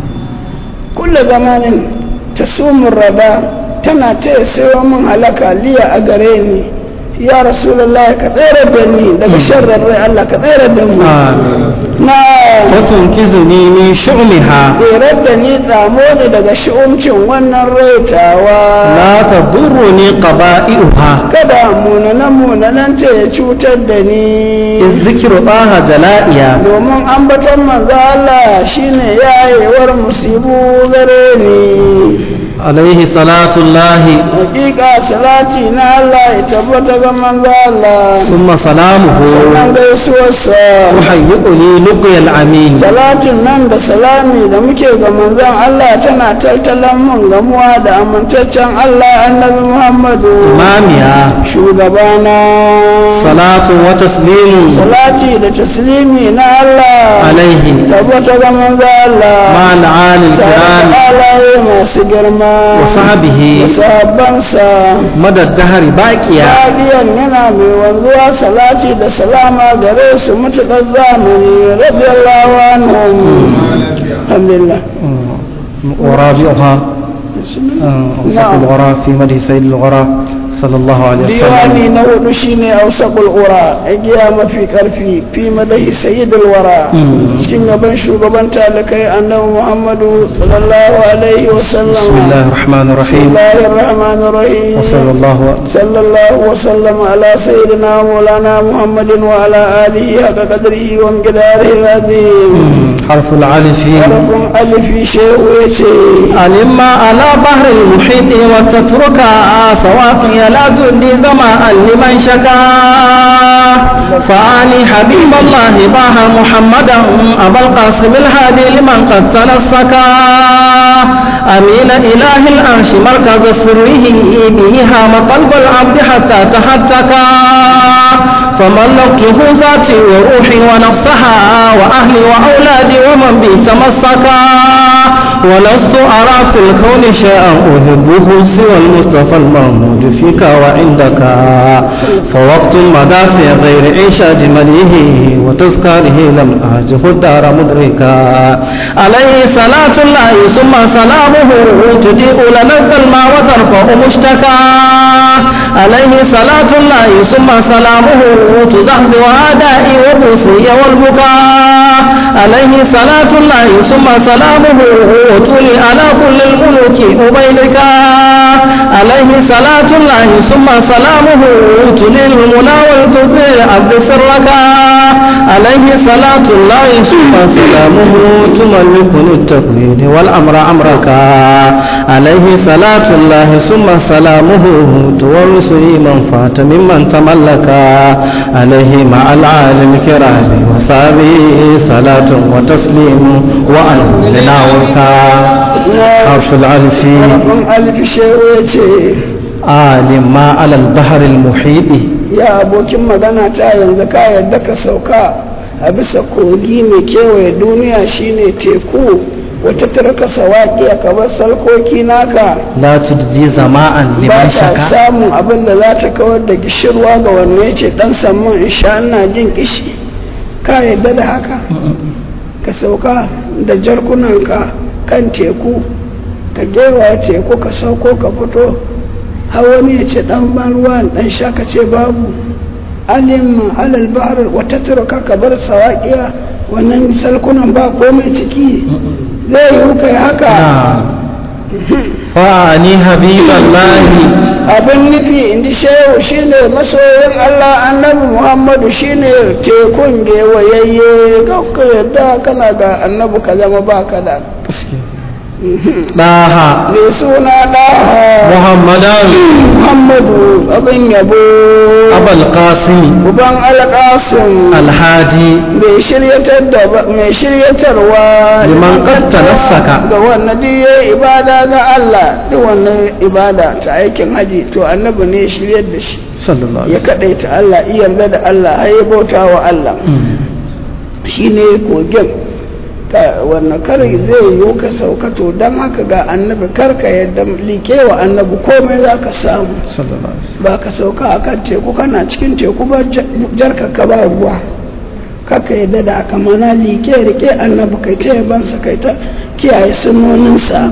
kullu zamanin ta sumun rada tana taya sayo min halaka liya a gare ni ya rasulullahi ka tsere da ni daga sharrin rai Allah ka tsere da mu na فتنكزني من شؤمها tsere da ni tsamo ni daga shi'umcin wannan raitawa لا تضرني قبائئها kada munanan munanan ta ya cutar da ni الذكر طه جلائيا domin ambaton manzo Allah shine yayewar musibu gare ni عليه صلاة الله hakika salati na Allah ya tabbata ga manzo Allah ثم سلامه sannan gaisuwarsa يحيئني لقي العمين salatin nan da salami da muke ga manzon Allah tana taltalan mun gamuwa da amintaccen Allah annabi Muhammadu إمامها shugabana صلاة وتسليم salati da taslimi na Allah عليه tabbata ga manzon Allah مع العالي الكرام alaye masu girma وصحبه da sahabbansa مدى الدهر باقيا Babiyan yana mai wanzuwa salati da salama gare su mutuƙar zamani radiyallahu anhum alhamdulillah ورابعها أوسط الغراء في مدح سيد الغراء صلى الله عليه وسلم diwani na hudu shine ausaqul qura agiya mafi karfi fi madahi sayyidul wara cikin gaban shugaban talakai annabi muhammadu sallallahu alaihi wasallam بسم الله الرحمن الرحيم bismillahir rahmanir rahim وصلى الله صلى الله وسلم على سيدنا مولانا محمد وعلى آله حق قدره ومقداره العظيم حرف العالف حرف ألف شيء وشيء علم على بحر المحيط وتترك سواقي لا تدي ظماء لمن شكا فاني حبيب الله باح محمدا ابا القاسم الهادي لمن قد تنسكا امين اله العرش مركز سره به هام قلب العبد حتى تحتكا فملكته ذاتي وروحي ونفسها واهلي واولادي ومن بي تمسكا ولست أرى في الكون شيئا أحبه سوى المصطفى المحمود فيك وعندك فوقت مدى في غير إنشاد مليه وتذكاره لم أهجه الدار مدركا عليه صلاة الله ثم سلامه تجيء لنا الظلم وترفع مشتكى عليه صلاة الله ثم سلامه تزهزه أعدائي وبوسي والبكاء عليه صلاة الله ثم سلامه وتولي على كل الملوك أبيلك عليه صلاة الله ثم سلامه تولي المنى والتبي عبد سرك عليه صلاة الله ثم سلامه تملك التكوين والأمر أمرك عليه صلاة الله ثم سلامه تورث من فات ممن تملك عليه مع العالم الكرام وصحبه صلاة وتسليم وأنه لناولك حرف العلف alif shehu ce عالم ما على البحر المحيط ya abokin magana ta yanzu ka yadda ka sauka a bisa kogi mai kewaye duniya shine teku wata tarka sawaƙi a kabar salkoki naka لا تجزي زماء ba لمن ta شكا samun abin da za ta kawar da gishirwa ga wanne ya ce dan samun isha ina jin kishi ka yadda da haka ka sauka da jarkunanka kan teku ka gewa teku ka sauko ka fito har wani ya ce dan ban ruwa dan sha ka ce babu alim alal bahr wata turka ka bar sawaƙiya wannan salkunan ba komai ciki zai yi kai haka fa'ani habiballahi abin nufi indi shehu shine masoyin Allah annabi Muhammadu shine tekun gewayayye kakka yadda kana ga annabi ka zama baka da ɗaha mai suna ɗaha muhammadan Muhammadu abin yabo abal qasim uban alƙasim alhaji mai shiryatar da mai shiryatarwa liman qad tanassaka ga wannan diye ibada ga Allah duk wannan ibada ta aikin haji to annabi ne ya shiryar da shi sallallahu ya alaihi kadaita Allah iya yarda da Allah har ya bauta wa Allah shine kogin ka wannan kar zai yi ka sauka to dan haka ga annabi karka yadda likewa annabi komai zaka samu sallallahu alaihi ba ka sauka akan teku kana cikin teku ba jarka ka ba ruwa kaka yadda da aka mana like rike annabi kai ta yabansa kai ta kiyaye sunoninsa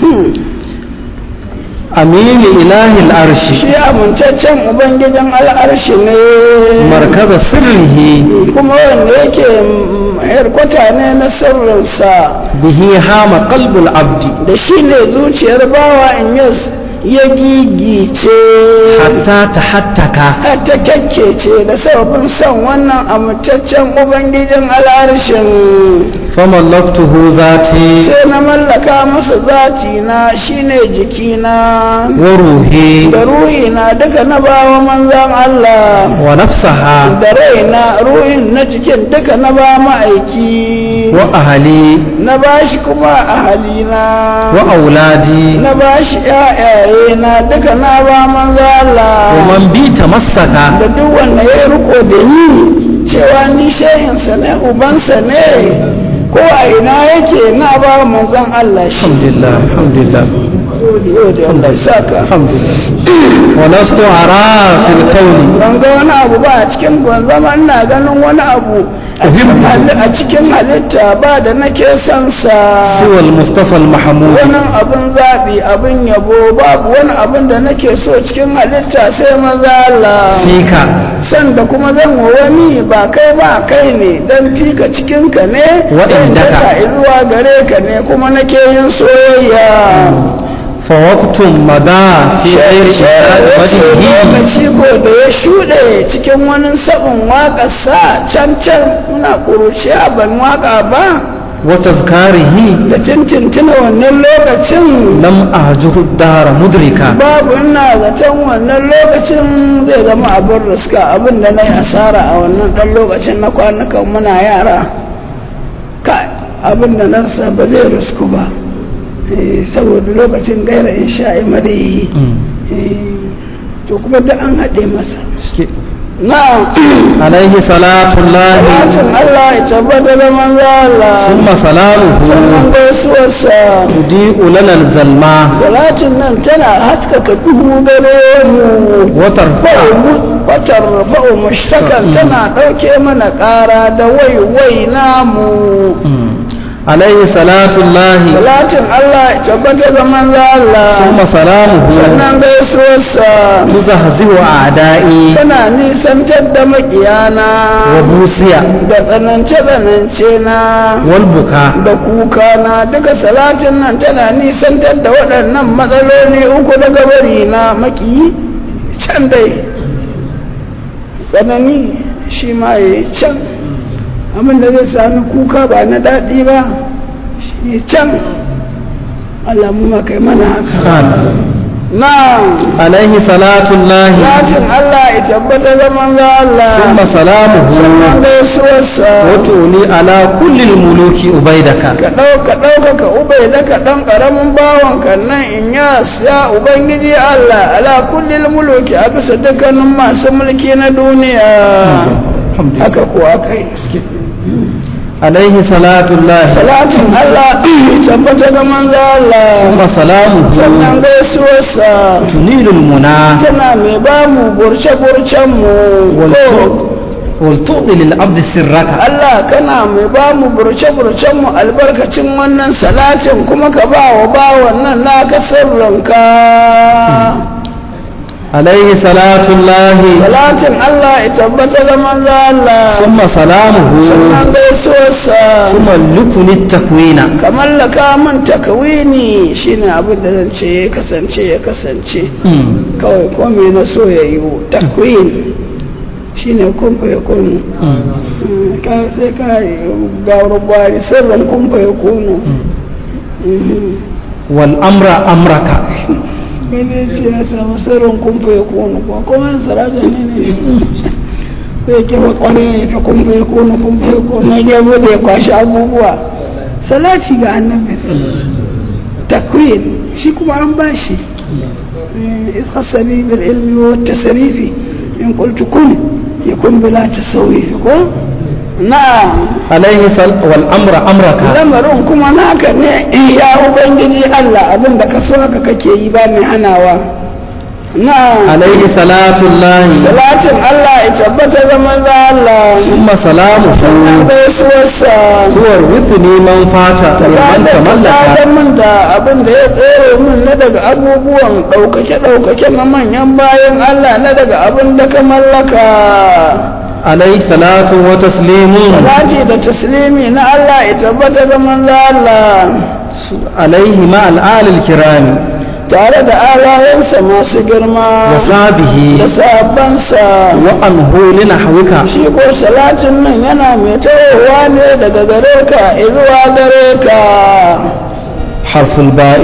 amini ilahi al'arshi shi amintaccen ubangijin al'arshi ne markaza sirrihi kuma wanda yake harkwata ne na sirrinsa bihi hama qalbul abdi da shi ne zuciyar bawa in ya gigice hatta tahattaka hatta kyakkece da sababin son wannan amintaccen ubangijin al'arshin famallaktuhu zati sai na mallaka masa zati na shine jikina wa ruhi da ruhina duka na bawa manzan Allah wa nafsaha da raina ruhin na jikin duka na ba ma'aiki wa ahli na bashi kuma ahalina wa auladi na bashi ƴaƴaye na duka na ba manzan Allah wa man bi tamassaka da duk wanda ya riko da ni cewa ni shehinsa ne ubansa ne ko a ina yake na ba manzon Allah shi alhamdulillah alhamdulillah gode Allah saka alhamdulillah wa lastu ara fil qawli ban ga wani abu ba a cikin ban zama ina ganin wani abu a cikin halitta ba da nake son sa siwa al-mustafa al-mahmud wani abin zaɓi abin yabo babu wani abin da nake so cikin halitta sai maza Allah fika san da kuma zan wa wani ba kai ba kai ne dan fika cikin ka ne waɗanda zuwa gare ka ne kuma nake yin soyayya fa waqtun mada fi ghairi wajhihi lokaci ko da ya shuɗe cikin wani sabon waƙarsa can can muna ƙuruciya ban waƙa ba wa tazkarihi da tintintuna wannan lokacin lam ahjuhu dara mudrika babu ina zaton wannan lokacin zai zama abin riska abin da na yi asara a wannan ɗan lokacin na kwanukan muna yara ka abin da na rasa ba zai risku ba saboda lokacin gaira in sha'i madayi to kuma da an haɗe masa na'am alaihi salatu llahi salatin Allah ya tabbata da manzo Allah thumma salamuhu sannan gaisuwarsa tudi'u lana al-zalma salatin nan tana haskaka duhu gare mu wa tarfa'u wa tarfa'u mushtakan tana ɗauke mana ƙara da waiwai namu alaihi salatullahi salatin Allah ya tabbata ga manzo Allah summa salamuhu sannan gaisuwarsa tuzahzihu a'da'i tana nisantar da makiyana wa busiya da tsanance tsanance na wal buka da kuka na duka salatin nan tana nisantar da waɗannan matsaloli uku daga bari na maki can dai tsanani shi ma ya can abinda zai sami kuka ba na daɗi ba shi can Allah mu ma kai mana haka na alaihi salatullahi latin Allah ya tabbata ga manzo Allah summa salamuhu sannan gaisuwarsa wato ni ala kullil muluki ubaidaka ka ɗauka ɗauka ka ubaidaka ɗan ƙaramin bawan kan nan in ya ya ubangiji Allah ala kullil muluki a bisa dukkanin masu mulki na duniya haka kuwa kai alaihi salatullahi salatin Allah tabbata ga manzo Allah summa salamuhu sannan gaisuwarsa tunilul muna tana mai ba mu burce-burcen mu wal tu'ti lil abdi sirraka Allah kana mai ba mu burce-burcen mu albarkacin wannan salatin kuma ka ba wa bawan nan naka sirrinka alaihi salatullahi salatin Allah ya tabbata ga manzo Allah summa salamuhu sannan gaisuwarsa summa lukuni takwina ka mallaka min takwini shine abin da zan ce ya kasance ya kasance kawai ko me na so ya yi takwin shine kumfa ya kunu ka sai ka ga rubari sirrin kumfa ya kunu wal amra amraka gane ce ya samu sirrin kumfa ya kunu ko kuma saraja ne ne sai ke ba kwarai ta kumfa ya kunu kumfa ya kunu na gabo da ya kwashi abubuwa salati ga annabi takwin shi kuma an bashi iskasani bil ilmi wa tasrifi in qultu kun yakun bila tasawif ko na alaihi sal wal amra amraka lamarin kuma naka ne ya ubangiji Allah abinda ka so haka kake yi ba mai hanawa na alaihi salatullahi salatin Allah ya tabbata ga manzo Allah summa salamuhu sannan gaisuwarsa tuwar witni man fata man tamallaka da mun da abin da ya tsere min na daga abubuwan daukake daukake na manyan bayan Allah na daga abin da ka mallaka alaihi salatu wa taslimun salati da taslimi na Allah ya tabbata ga manzo Allah alaihi ma al'alil kirami tare da alayensa masu girma wa sabihi da sabansa wa anhu linahwika shi ko salatin nan yana mai tawowa ne daga gare ka zuwa gare ka harful ba'i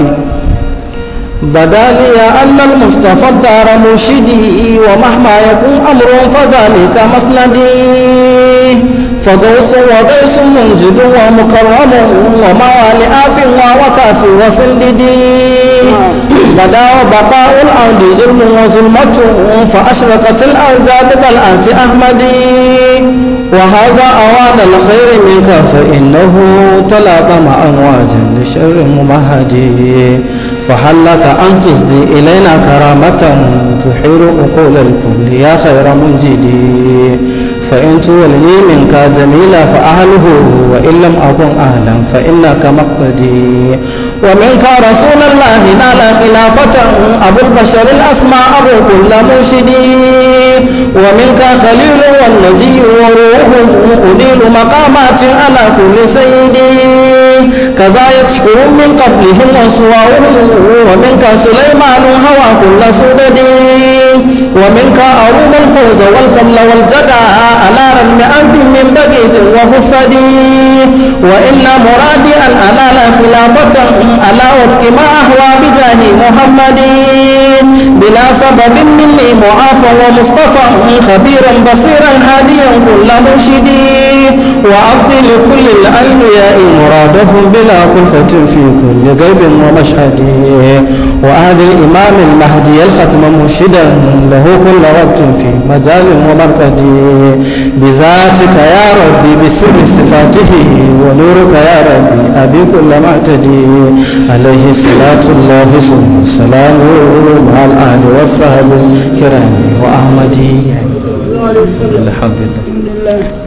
بدا لي أن المصطفى الدار مرشدي ومهما يكون أمر فذلك مسندي فغوص وغيث منجد ومكرم وموالي آف وكاف وسنددي بدا وبقاء الأرض ظلم وظلمة فأشرقت الأرض بطلعة أحمدي وهذا أوان الخير منك فإنه تلاقى مع أمواج لشر ممهدي فهل لك أن تصدي إلينا كرامة تحير أقول الكل يا خير منجدي فإن تولي منك جميلا فأهله وإن لم أكن أهلا فإنك مقصدي ومنك رسول الله نال خلافة أبو البشر الأسماء أبو كل مرشدي ومنك خليل والنجي وروح أنيل مقامات على كل سيدي كذا يشكر من قبلهم وصواهم ومنك سليمان هوى كل سددي ومنك أروم الفوز والفضل والجدع على رغم أنف من بقيت وفسدي وإن مرادي أن أنال خلافة على وفق ما أهوى بجاه محمد بلا سبب مني معافى ومصطفى خبيرا بصيرا هاديا كل مرشدي وأبدي لكل الأنبياء مرادهم بلا كلفة في كل غيب ومشهد وأهدي الإمام المهدي الختم مرشدا له كل وقت في مجال ومركد بذاتك يا ربي بسر صفاته ونورك يا ربي أبي كل معتدي عليه صلاة الله ثم السلام مع الآل والصحب الكرام وأحمدي الحمد لله